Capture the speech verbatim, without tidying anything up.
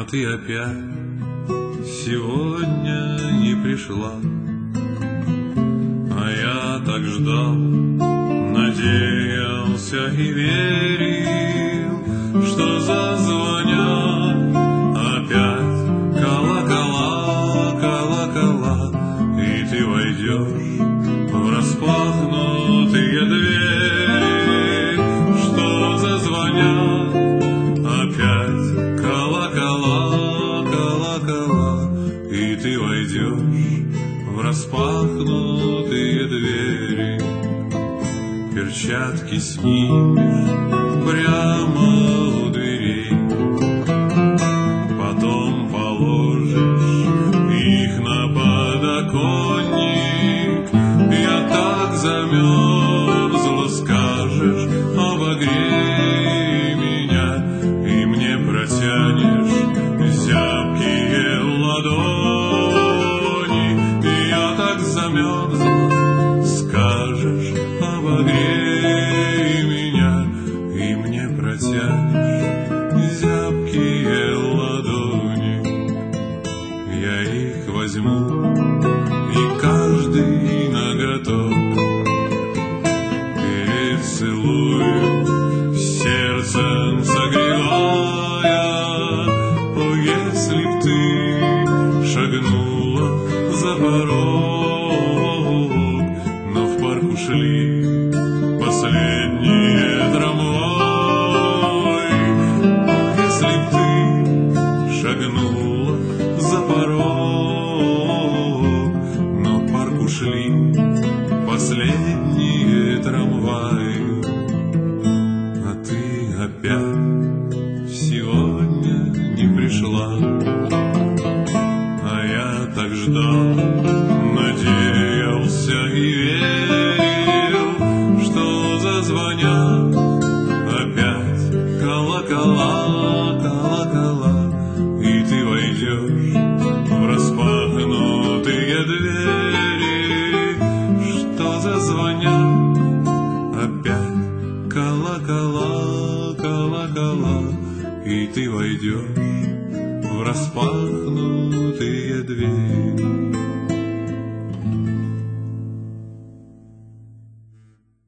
ты опять сегодня не пришла. А я так ждал, надеялся и верил, что зазвонят опять колокола, колокола, и ты войдешь в распахнутые двери, что зазвонят опять колокола, колокола, и ты войдешь в распахнутые двери. Перчатки снимешь прямо у дверей, потом положишь их на подоконник. Я так замерзла, скажешь, обогрей меня, и мне протянешь зябкие ладони. Я так замерзла, скажешь, обогрей меня, и мне протянешь зябкие ладони. Я их возьму, и каждый наготов перецелую, сердцем согревая. О, если б ты шагнула за порог, но в парк ушли последние трамваи. Если б ты шагнула за порог, но в парк ушли последние трамваи. А ты опять сегодня не пришла. А я так ждал, надеялся и верил, что зазвонят опять колокола, колокола, и ты войдешь в распахнутые двери, что зазвонят опять колокола, колокола, и ты войдешь в распахнутые